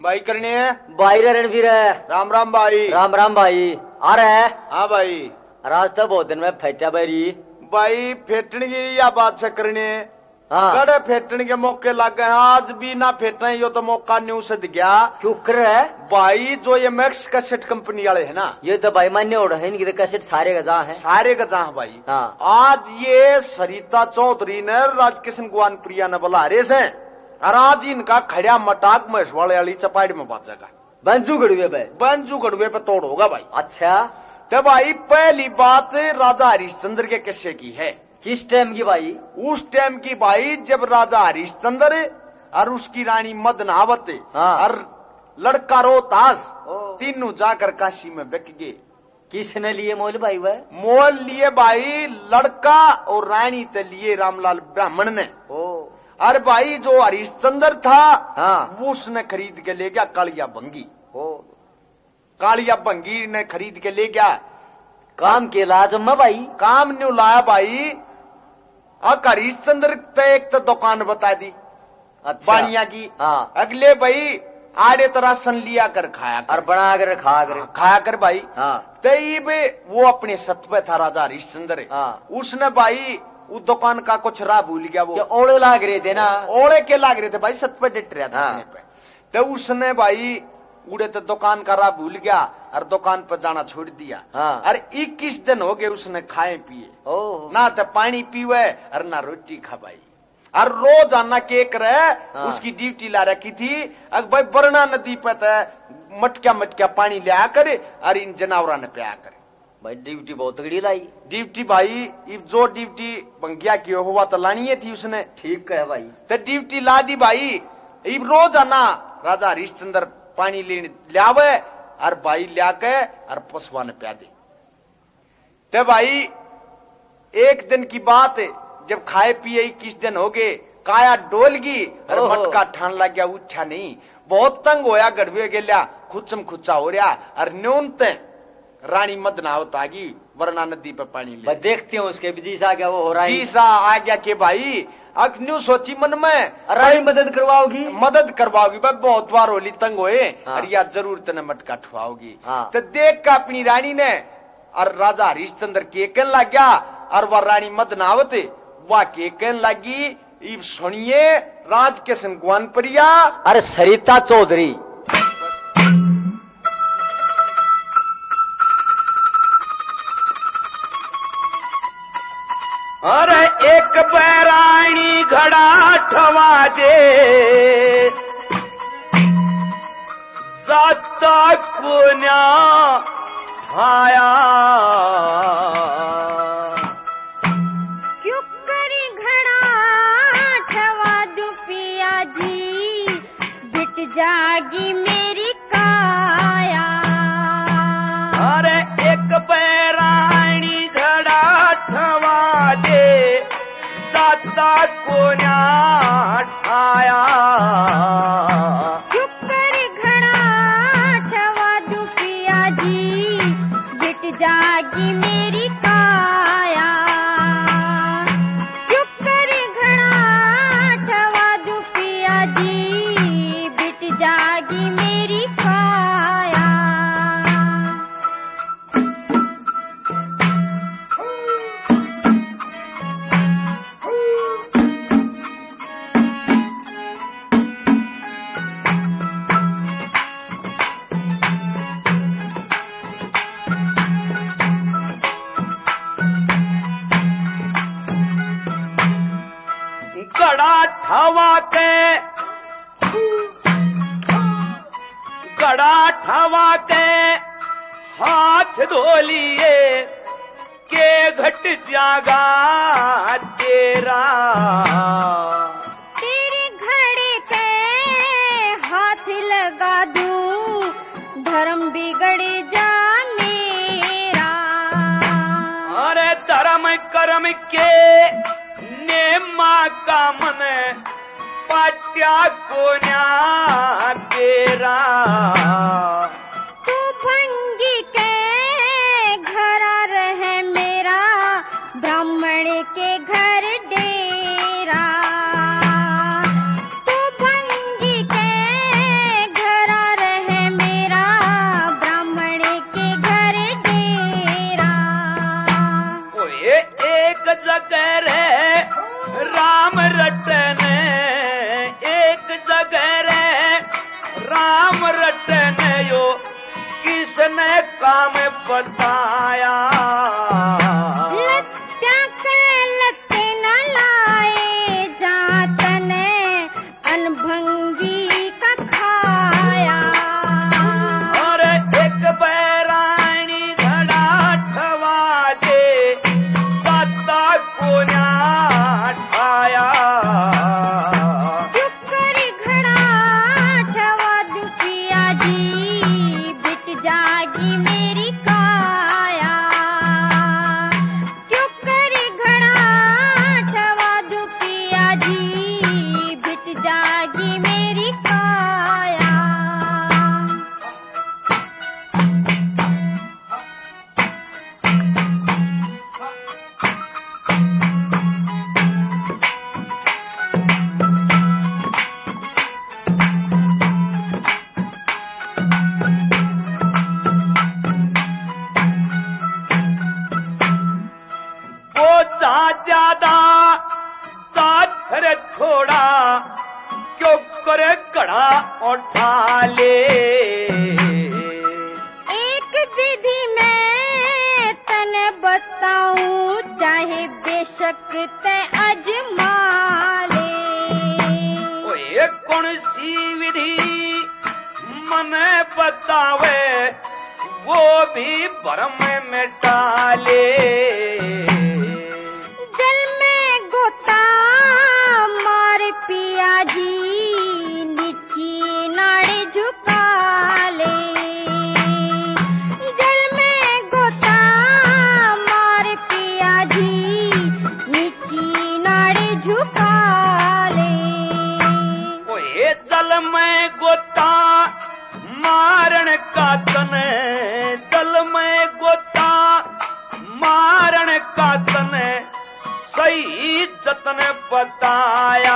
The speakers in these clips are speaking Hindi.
भाई करने भाई रणवीर है। राम राम भाई। राम राम भाई। आ रहा है? हाँ भाई। रास्ता बहुत दिन में फेटा बैरी भाई फेटने की या बात से करने हाँ कड़े फेटने के मौके लग गए। आज भी ना फेटने यो तो मौका न्यू से दिख गया। क्यों कर रहा है भाई जो ये मैक्स कैसेट कंपनी वाले है ना, ये तो भाई मान्य हो रहा है इनकी तो कैसेट सारे का जहाँ है सारे का जहाँ भाई। हाँ। आज ये सरिता चौधरी ने राजकिशन गुआन प्रिया ने बोला रे से और आज इनका खड़ा मटाक महेशवाड़े वाली चपाड़ी में बाजेगा। बंजू गड़ुए पे बंजू गड़ुए पे तोड़ होगा भाई। अच्छा तो भाई पहली बात राजा हरिश्चंद्र के किस्से की है। किस टाइम की भाई? उस टाइम की भाई जब राजा हरिश्चंद्र और उसकी रानी मदनावत हाँ। और लड़का रोहतास तीनों जाकर काशी में बिक गए। किसने लिए मोल भाई? वह मोल लिए भाई लड़का और रानी ते लिए रामलाल ब्राह्मण ने। अरे भाई जो हरिश्चंद्र था हाँ। वो उसने खरीद के ले गया कालिया भंगी। कालिया भंगी ने खरीद के ले गया। काम के लाजम भाई काम न्यू लाया भाई। अब हरिश्चंद्र तो एक तो दुकान बता दी अच्छा। बानिया की हाँ। अगले भाई आड़े तो राशन लिया कर खाया कर और बना कर खाया कर भाई। हाँ। तब वो अपने सत्व था राजा हरिश्चंद्र। हाँ। उसने भाई उस दुकान का कुछ राह भूल गया। वो ओड़े लाग रहे थे ना, ओड़े के लाग रहे थे भाई, सत्व डिट रहा था। हाँ। तो उसने भाई उड़े तो दुकान का राह भूल गया और दुकान पर जाना छोड़ दिया। हाँ। और 21 दिन हो गए उसने खाए पिए ना तो पानी पीवे और ना रोटी खा भाई। और रोज आना के करे। हाँ। उसकी ड्यूटी ला रखी थी अब भाई बरना नदी पे मटक्या मटक्या पानी लिया करे और इन जानवरा ने पिया करे भाई। ड्यूटी बहुत तगड़ी लाई। ड्यूटी भाई जो ड्यूटी बंगिया की हुआ तो लानी है थी उसने। ठीक है भाई। तो ड्यूटी ला दी भाई। इब रोज आना राजा हरिश्चंद्र पानी लेने लियावे और भाई लिया के और पशुआ ने प्या दे। तो भाई एक दिन की बात है जब खाए पिए 21 दिन हो गए काया डोलगी और मटका ठान लग गया, उठा नहीं। बहुत तंग होया गड़वे गया खुचम खुचा हो रहा और न्यूनत रानी मदनावत आ गई वरना नदी पे पानी ले। देखते हो उसके भी जीसा क्या वो हो रहा है। जीसा आ गया के भाई न्यू सोची मन में रानी मदद करवाओगी भाई। बहुत बार होली तंग होए। हाँ। और या जरूर तने मटका ठुआओगी। हाँ। तो देख का अपनी रानी ने और राजा हरिश्चंद्र के कहन लग गया और वह रानी मदनावत वह के कहन लगी। इब सुनिए राजकिशन गुआन प्रिया अरे सरिता चौधरी अरे एक बैराणी घड़ा ठवा दे जाता कोन्या आया क्यों करी घड़ा ठवा दू पिया जी बिट जागी मेरी काया। अरे एक बैराणी घड़ा ठवा दे जाता कोन्या आया। क्यों करी घड़ा ठवा दू पिया जी बिट जागी मेरी काया। क्यों करी घड़ा ठवा दू पिया जी बिट जागी मेरी काया। गड़ा ठवा के हाथ धो लिए के घट जागा तेरा। तेरे घड़े के हाथ लगा दूं धर्म बिगड़ जा मेरा। अरे धर्म कर्म के नेमा का मन पाट्या कोन्या तेरा। तू भंगी के घर रहे मेरा ब्राह्मण के घर डेरा। तू भंगी के घर काम बताया। लत्या के लत्ते न लाए जातन अनभंगी का खाया। और एक बैरानी घड़ा ठवा दे साता को ठाया। चुप कर घड़ा ठवा दुखिया जी बिट जागी मेरी काया। चुप कर घड़ा ठवा दुखिया जी बिट जागी मेरी काया। वो चा ज्यादा साथ करे थोड़ा क्यों करे कड़ा उठा ले। एक विधि मैं तने बताऊं चाहे बेशक ते अजमा ले। ओए कौन सी विधि मने बतावे वो भी भरम में डाले। जल में गोता मार पिया जी नीची नाड़ी झुका ले। जल में गोता मार पिया जी नीची नाड़ी झुका ले। ओए जल में गोता मारण का तने, जल में गोता मारण का तने सही जतन बताया।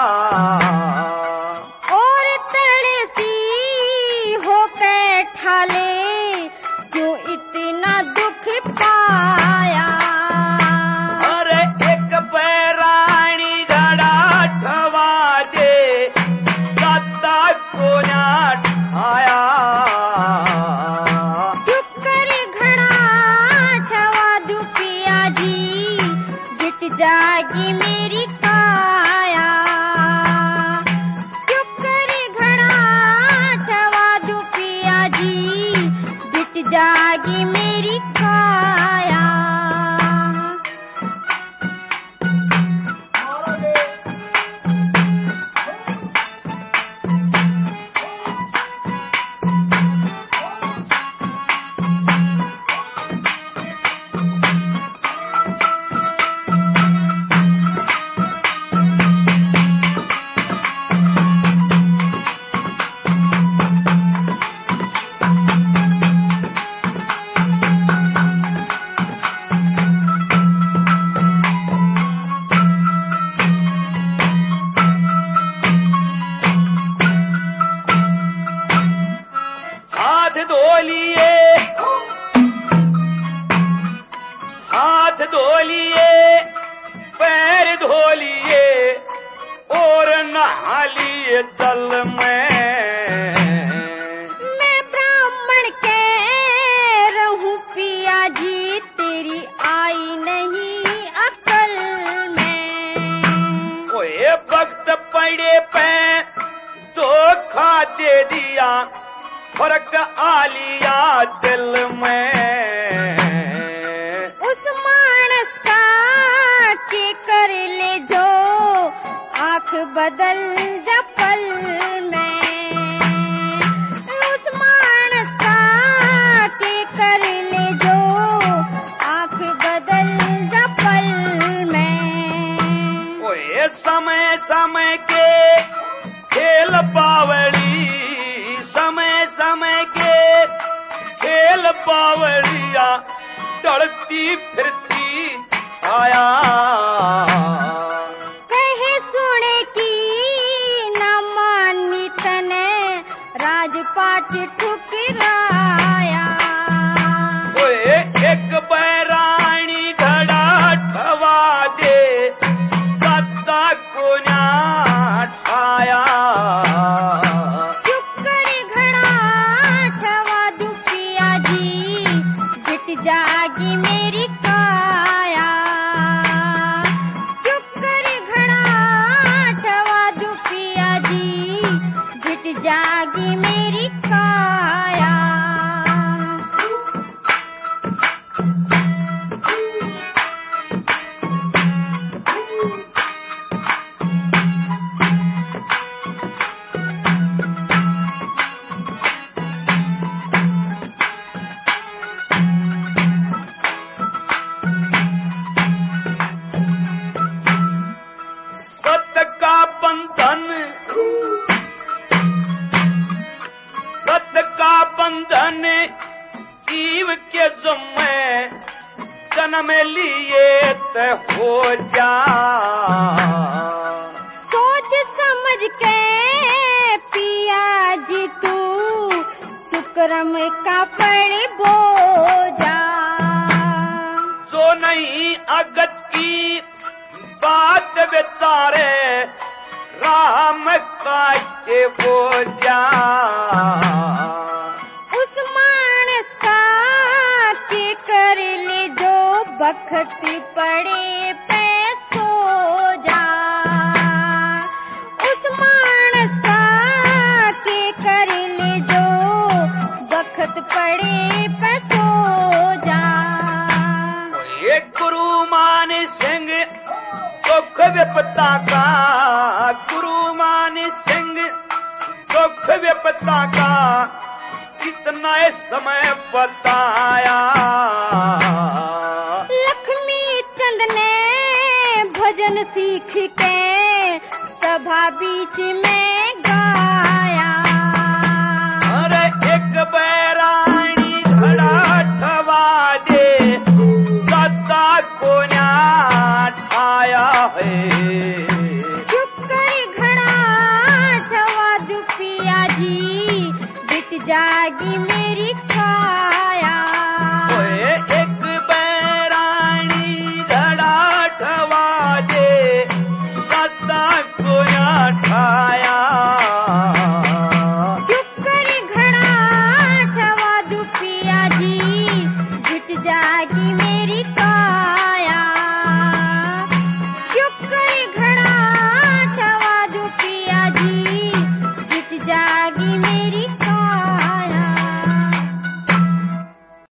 और तड़े सी होके ठाले क्यों इतना दुख पाया। अरे एक बैरानी घड़ा ठवा दे साता को ठाया। चुप कर घड़ा ठवा दुखिया जी बिट जागी मेरी काया। चुप कर घड़ा ठवा दुखिया जी बिट जागी मेरी काया। हाथ धो लिए, हाथ धो लिए, पैर धो लिए और नहा लिए जल में। मैं ब्राह्मण के रहूं पिया जी तेरी आई नहीं अकल में। ओए वक्त पड़े पे धोखा दे दिया फर्क आ लिया दिल में। उस मानस का के कर ले जो आंख बदल जा पल में। उस मानस का के कर ले जो आंख बदल जा पल में। ओए समय समय के खेल बावड़ी, समय समय के खेल बावड़िया डरती फिरती छाया। कहे सुने की न मानी तने राजपाट ठुकराया। ओए एक बैरानी घड़ा ठवा दे सत्ता को ठाया। चुप कर घड़ा ठवा दुखिया जी मेरी काया। सत्य का बंधन, सत्य का बंधन जीव के जो मैं जन्म लिए तो हो जा। सोच समझ के पिया जी तू सुकरम का पड़ बोझा। जो नहीं अगत की बात बेचारे राम का के वो जा। उस मानस का के कर ले जो बखत पड़े पे सो जा। उस मानस का के कर ले जो बखत पड़े पे सो जा। एक गुरु मान सिंह दुख विपता का, गुरु मान सिंह दुख विपता का इतना समय बताया। लक्ष्मी चंद ने भजन सीख के सभा बीच में गाया। अरे एक बैरानी खड़ा ठवा दे सत्ता को ठाया है। चुप कर घड़ा ठवा दू पिया जी बिट जागी मेरी काया।